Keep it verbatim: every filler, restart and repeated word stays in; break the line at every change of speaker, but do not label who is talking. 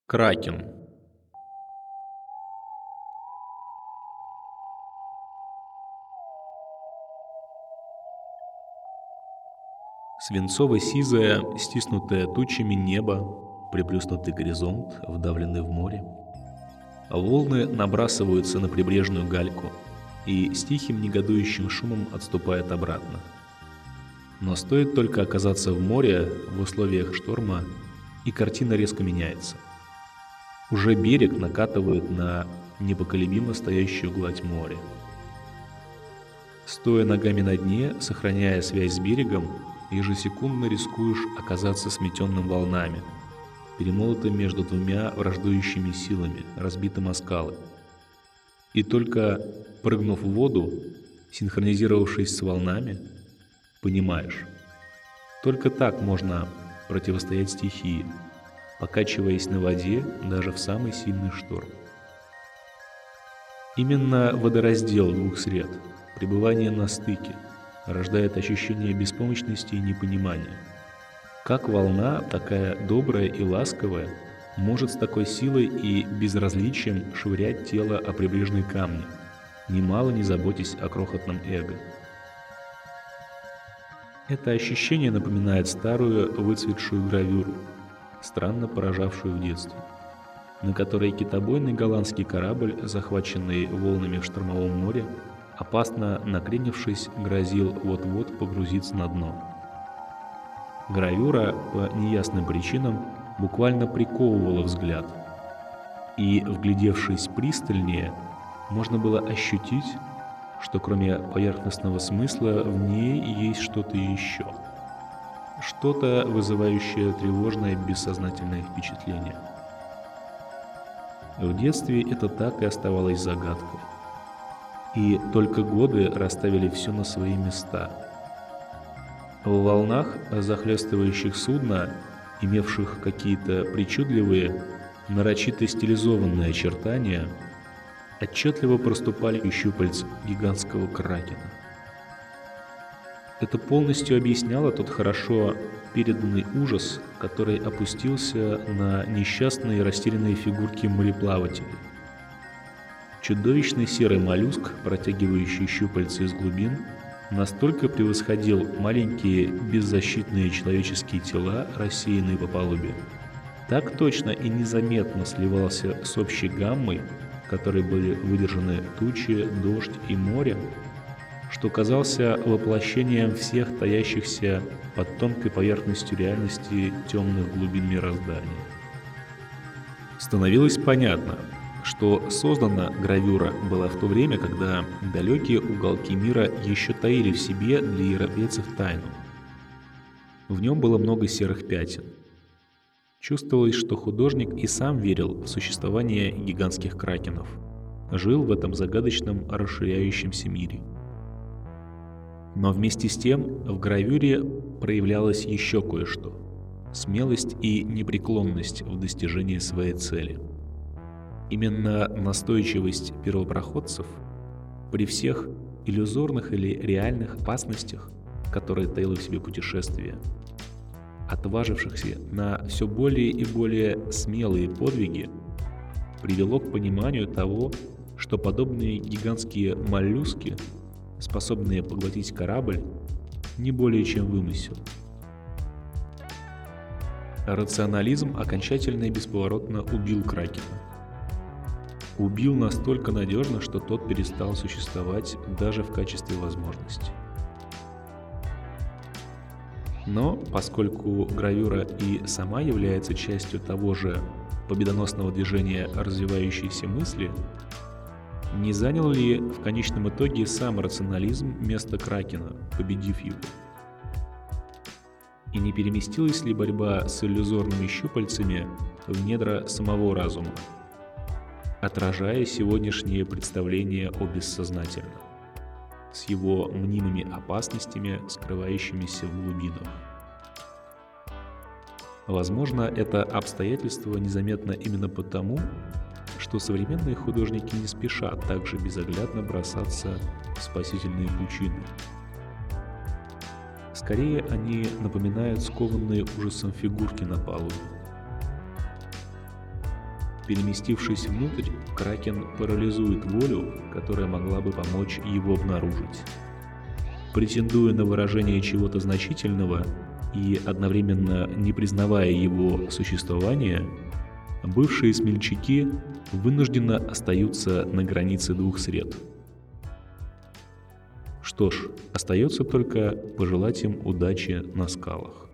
Кракен. Свинцово-сизое, стиснутое тучами небо, приплюснутый горизонт, вдавленный в море. Волны набрасываются на прибрежную гальку и с тихим негодующим шумом отступают обратно. Но стоит только оказаться в море в условиях шторма, и картина резко меняется. Уже берег накатывает на непоколебимо стоящую гладь моря. Стоя ногами на дне, сохраняя связь с берегом, ежесекундно рискуешь оказаться сметенным волнами, перемолотым между двумя враждующими силами, разбитым о скалы. И только прыгнув в воду, синхронизировавшись с волнами, понимаешь, только так можно противостоять стихии, покачиваясь на воде даже в самый сильный шторм. Именно водораздел двух сред, пребывание на стыке, рождает ощущение беспомощности и непонимания. Как волна, такая добрая и ласковая, может с такой силой и безразличием швырять тело о прибрежные камни, немало не заботясь о крохотном эго. Это ощущение напоминает старую выцветшую гравюру, странно поражавшую в детстве, на которой китобойный голландский корабль, захваченный волнами в штормовом море, опасно накренившись, грозил вот-вот погрузиться на дно. Гравюра по неясным причинам буквально приковывала взгляд, и, вглядевшись пристальнее, можно было ощутить, что кроме поверхностного смысла в ней есть что-то еще. Что-то, вызывающее тревожное бессознательное впечатление. В детстве это так и оставалось загадкой. И только годы расставили все на свои места. В волнах, захлестывающих судно, имевших какие-то причудливые, нарочито стилизованные очертания, отчетливо проступали и щупальца гигантского кракена. Это полностью объясняло тот хорошо переданный ужас, который опустился на несчастные растерянные фигурки мореплавателей. Чудовищный серый моллюск, протягивающий щупальца из глубин, настолько превосходил маленькие беззащитные человеческие тела, рассеянные по палубе, так точно и незаметно сливался с общей гаммой, которой были выдержаны тучи, дождь и море, что казался воплощением всех таящихся под тонкой поверхностью реальности темных глубин мироздания. Становилось понятно, что создана гравюра была в то время, когда далекие уголки мира еще таили в себе для европейцев тайну. В нем было много серых пятен. Чувствовалось, что художник и сам верил в существование гигантских кракенов, жил в этом загадочном расширяющемся мире. Но вместе с тем в гравюре проявлялось еще кое-что – смелость и непреклонность в достижении своей цели. Именно настойчивость первопроходцев при всех иллюзорных или реальных опасностях, которые таило в себе путешествие, отважившихся на все более и более смелые подвиги, привело к пониманию того, что подобные гигантские моллюски, способные поглотить корабль, не более чем вымысел. Рационализм окончательно и бесповоротно убил кракена. Убил настолько надежно, что тот перестал существовать даже в качестве возможности. Но поскольку гравюра и сама является частью того же победоносного движения развивающейся мысли, не занял ли в конечном итоге сам рационализм место кракена, победив его? И не переместилась ли борьба с иллюзорными щупальцами в недра самого разума, отражая сегодняшнее представление о бессознательном, с его мнимыми опасностями, скрывающимися в глубинах? Возможно, это обстоятельство незаметно именно потому, что современные художники не спешат так же безоглядно бросаться в спасительные пучины. Скорее, они напоминают скованные ужасом фигурки на палубе. Переместившись внутрь, Кракен парализует волю, которая могла бы помочь его обнаружить. Претендуя на выражение чего-то значительного и одновременно не признавая его существования, бывшие смельчаки вынужденно остаются на границе двух сред. Что ж, остается только пожелать им удачи на скалах.